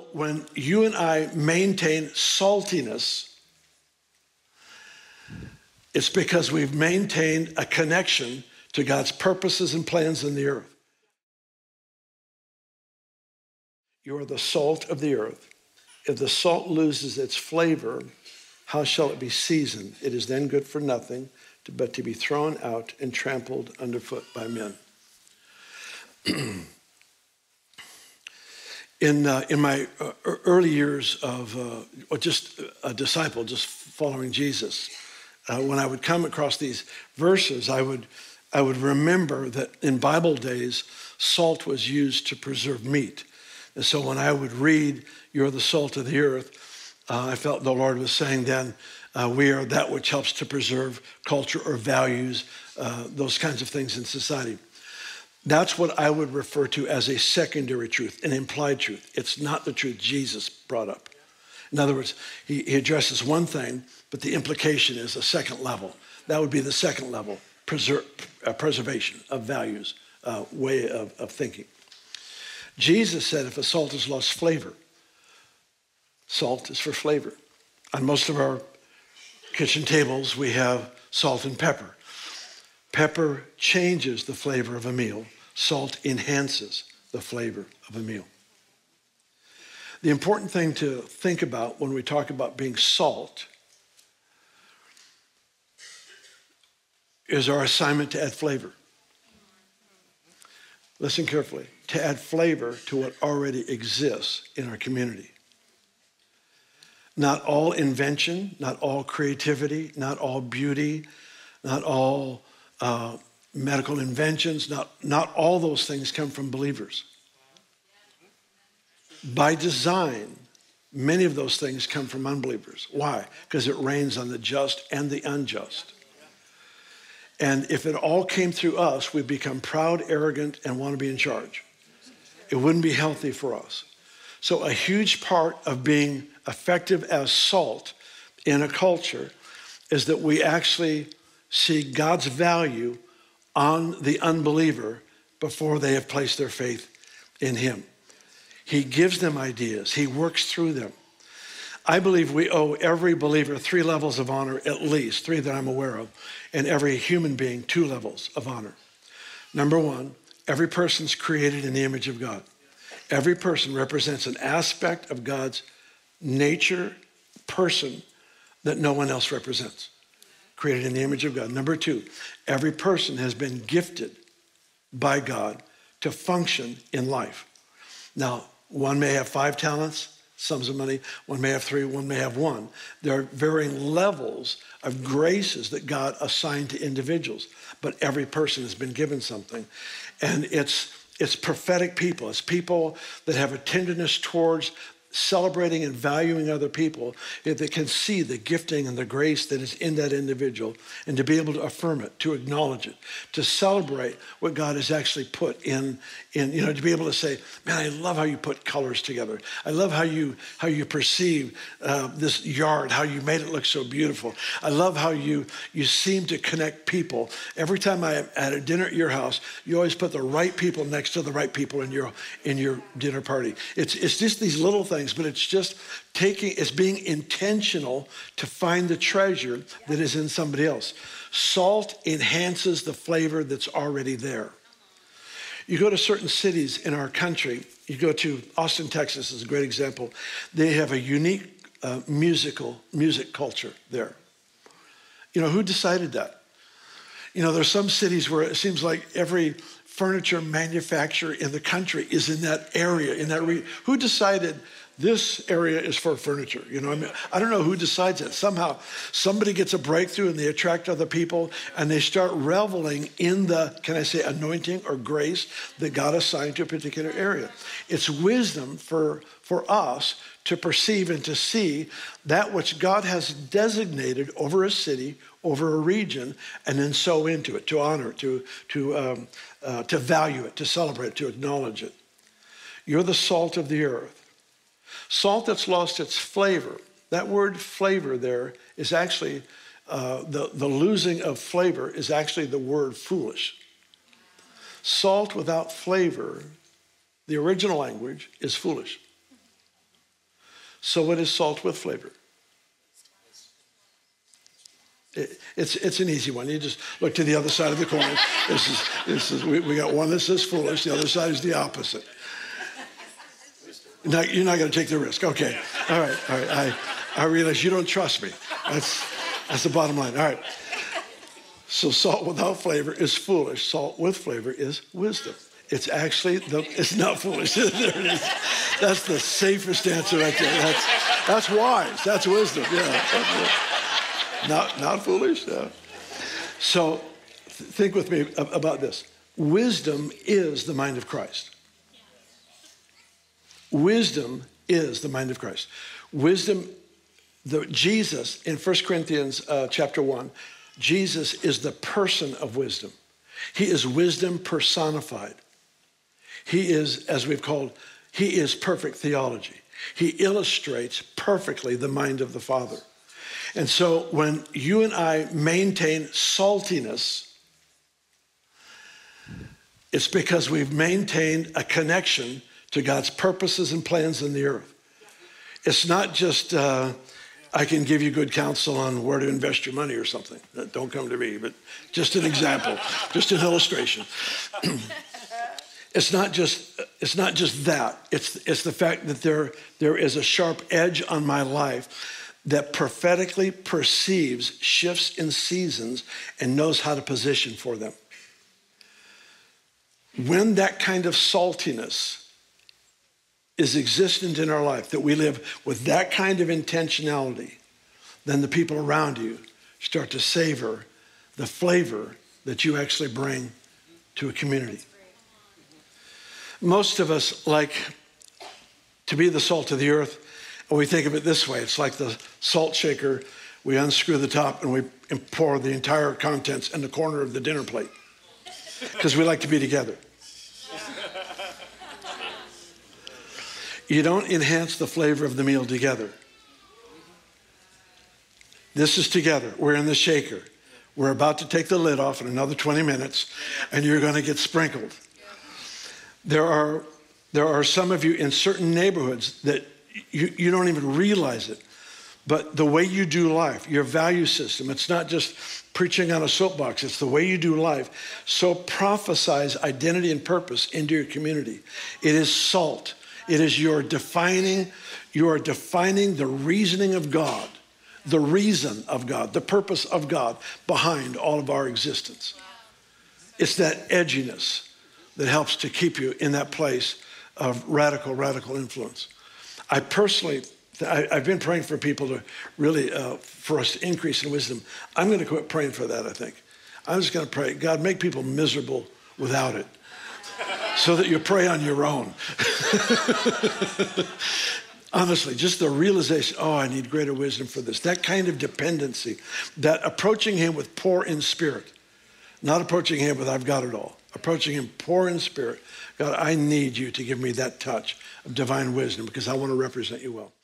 when you and I maintain saltiness, it's because we've maintained a connection to God's purposes and plans in the earth. You are the salt of the earth. If the salt loses its flavor, how shall it be seasoned? It is then good for nothing, but to be thrown out and trampled underfoot by men. In my early years of just a disciple, just following Jesus, when I would come across these verses, I would remember that in Bible days, salt was used to preserve meat. And so when I would read, "You're the salt of the earth," I felt the Lord was saying then, we are that which helps to preserve culture or values, those kinds of things in society. That's what I would refer to as a secondary truth, an implied truth. It's not the truth Jesus brought up. In other words, he addresses one thing, but the implication is a second level. That would be the second level, preservation of values, way of thinking. Jesus said if a salt has lost flavor, salt is for flavor. On most of our kitchen tables, we have salt and pepper. Pepper changes the flavor of a meal. Salt enhances the flavor of a meal. The important thing to think about when we talk about being salt is our assignment to add flavor. Listen carefully. To add flavor to what already exists in our community. Not all invention, not all creativity, not all beauty, not all medical inventions, not all those things come from believers. By design, many of those things come from unbelievers. Why? Because it rains on the just and the unjust. And if it all came through us, we'd become proud, arrogant, and want to be in charge. It wouldn't be healthy for us. So a huge part of being effective as salt in a culture is that we actually see God's value on the unbeliever before they have placed their faith in him. He gives them ideas. He works through them. I believe we owe every believer 3 levels of honor, at least 3 that I'm aware of, and every human being 2 levels of honor. Number 1, every person's created in the image of God. Every person represents an aspect of God's nature, person, that no one else represents. Created in the image of God. Number 2, every person has been gifted by God to function in life. Now, one may have 5 talents, sums of money. One may have 3, one may have 1. There are varying levels of graces that God assigned to individuals, but every person has been given something. And it's prophetic people. It's people that have a tenderness towards celebrating and valuing other people, that can see the gifting and the grace that is in that individual, and to be able to affirm it, to acknowledge it, to celebrate what God has actually put in, to be able to say, man, I love how you put colors together. I love how you perceive this yard, how you made it look so beautiful. I love how you seem to connect people. Every time I'm at a dinner at your house, you always put the right people next to the right people in your dinner party. It's just these little things. But it's being intentional to find the treasure that is in somebody else. Salt enhances the flavor that's already there. You go to certain cities in our country, you go to Austin, Texas is a great example. They have a unique music culture there. You know, who decided that? You know, there's some cities where it seems like every furniture manufacturer in the country is in that area, in that region. Who decided this area is for furniture? You know, I don't know who decides that. Somehow somebody gets a breakthrough and they attract other people and they start reveling in the, can I say, anointing or grace that God assigned to a particular area. It's wisdom for us to perceive and to see that which God has designated over a city, over a region, and then sow into it, to honor, to value it, to celebrate, to acknowledge it. You're the salt of the earth. Salt that's lost its flavor. That word flavor there is actually, the losing of flavor is actually the word foolish. Salt without flavor, the original language, is foolish. So what is salt with flavor? It's an easy one. You just look to the other side of the coin. We got one that says foolish. The other side is the opposite. Now, you're not going to take the risk. Okay. All right. I realize you don't trust me. That's the bottom line. All right. So salt without flavor is foolish. Salt with flavor is wisdom. It's actually, it's not foolish. There it is. That's the safest answer right there. That's wise. That's wisdom. Yeah. Not foolish. Yeah. So think with me about this. Wisdom is the mind of Christ. Wisdom is the mind of Christ. Wisdom, Jesus, in 1 Corinthians chapter 1, Jesus is the person of wisdom. He is wisdom personified. He is, as we've called, he is perfect theology. He illustrates perfectly the mind of the Father. And so when you and I maintain saltiness, it's because we've maintained a connection to God's purposes and plans in the earth. It's not just, I can give you good counsel on where to invest your money or something. Don't come to me, but just an example, just an illustration. It's not just that. It's the fact that there is a sharp edge on my life that prophetically perceives shifts in seasons and knows how to position for them. When that kind of saltiness is existent in our life, that we live with that kind of intentionality, then the people around you start to savor the flavor that you actually bring to a community. Most of us like to be the salt of the earth, and we think of it this way. It's like the salt shaker. We unscrew the top and we pour the entire contents in the corner of the dinner plate because we like to be together. You don't enhance the flavor of the meal together. This is together. We're in the shaker. We're about to take the lid off in another 20 minutes, and you're going to get sprinkled. There are some of you in certain neighborhoods that you don't even realize it, but the way you do life, your value system, it's not just preaching on a soapbox, it's the way you do life. So prophesize identity and purpose into your community. It is salt. It is you are defining the reasoning of God, the reason of God, the purpose of God behind all of our existence. It's that edginess that helps to keep you in that place of radical influence. I've been praying for people to really, for us to increase in wisdom. I'm going to quit praying for that, I think. I'm just going to pray, God, make people miserable without it so that you pray on your own. Honestly, just the realization, I need greater wisdom for this. That kind of dependency, that approaching him with poor in spirit, not approaching him with I've got it all. Approaching him poor in spirit. God, I need you to give me that touch of divine wisdom because I want to represent you well.